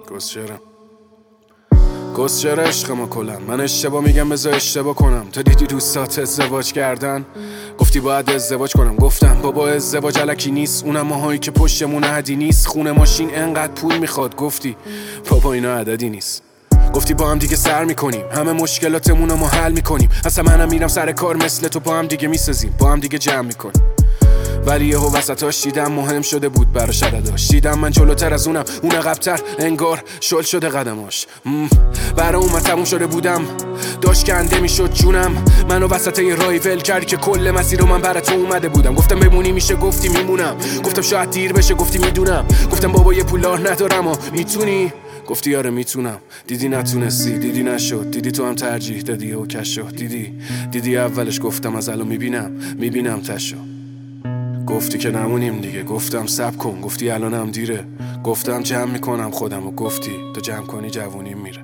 کسچرا عشقمو کلم. من اشتباه میگم بذار اشتباه کنم. تا دیدی دوستات ازدواج کردن گفتی باید ازدواج کنم. گفتم بابا ازدواج الکی نیست، اونم ماهایی که پشتمون عددی نیست. خونه ماشین انقدر پول میخواد، گفتی بابا اینا عددی نیست. گفتی با هم دیگه سر میکنیم، همه مشکلاتمونو ما حل میکنیم. اصلا منم میرم سر کار مثل تو، با هم دیگه میسازیم، با هم دیگه جمع میکنیم. ولی یهو وسطاش دیدم مهم شده بود براش عدداش. دیدم من جلوتر از اونم، اون عقب‌تر، انگار شل شده قدماش. برا اون من تموم شده بودم، داشت کنده میشد جونم. منو وسط یه راهی ول کردی که کل مسیر رو من برا تو اومده بودم. گفتم بمونی میشه، گفتی میمونم. گفتم شاید دیر بشه، گفتی میدونم. گفتم بابا یه پولار ندارم و میتونی، گفتی آره میتونم. دیدی نتونستی، دیدی نشد، دیدی تو هم ترجیح دادی و کش شد. دیدی اولش گفتم از الان میبینم تشو. گفتی که نمونیم دیگه، گفتم صبر کن. گفتی الانم دیره، گفتم جمع میکنم خودم و گفتی تو جمع کنی جوونیم میره.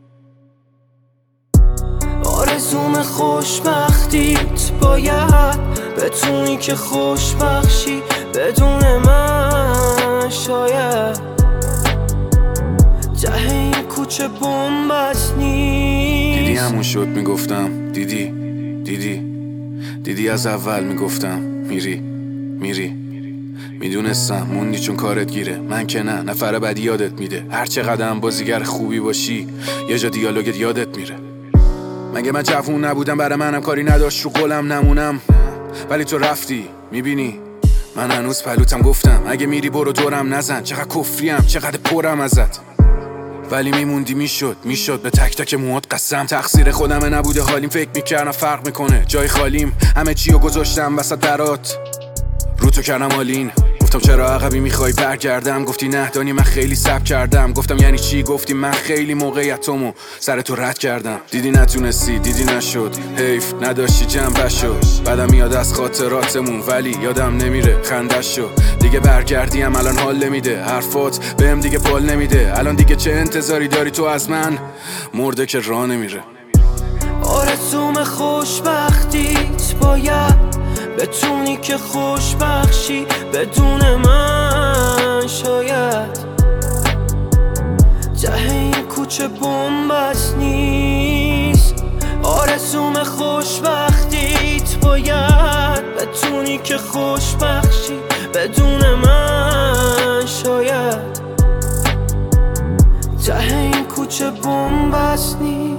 آرزوم خوشبختیت باید بتونی که خوشبخشی بدون من. شاید ته این کوچه بومبست نیست. دیدی همون شد میگفتم، دیدی از اول میگفتم میری. میدونستم موندی چون کارت گیره. من که نه، نفر بعدی یادت میده. هر چقدر هم بازیگر خوبی باشی یه جا دیالوگت یادت میره. مگه من جوون نبودم برای منم کاری نداشت رو قولم نمونم؟ ولی تو رفتی، میبینی من هنوز پلوتم. گفتم اگه میری برو دورم نزن، چقدر کفریم چقدر پرم ازت. ولی میموندی، میشد به تک تک موهات قسم. تقصیر خودمه نبوده حالیم، فکر میکردم فرق میکنه جای خالیم. همه چیو گذاشتم وسط درات، رو تو کردم آلین. گفتم چرا عقبی میخوای برگردم، گفتی نه دانی من خیلی صبر کردم. گفتم یعنی چی، گفتی من خیلی موقعیتمو سر تو رد کردم. دیدی نتونستی، دیدی نشد، حیف نداشتی جنبش شد. بعدم میاد از خاطراتمون ولی یادم نمیره خندش شد. دیگه برگردیم الان حال نمیده، حرفات بهم دیگه پال نمیده. الان دیگه چه انتظاری داری تو از من، مرده که راه نمیره. آرزوم خوشبختیت باید بتونی که خوشبخشی بدون من. شاید ته این کوچه بومبست نیست. آرزوم خوشبختیت باید بتونی که خوشبخشی بدون من. شاید ته این کوچه بومبست نیست.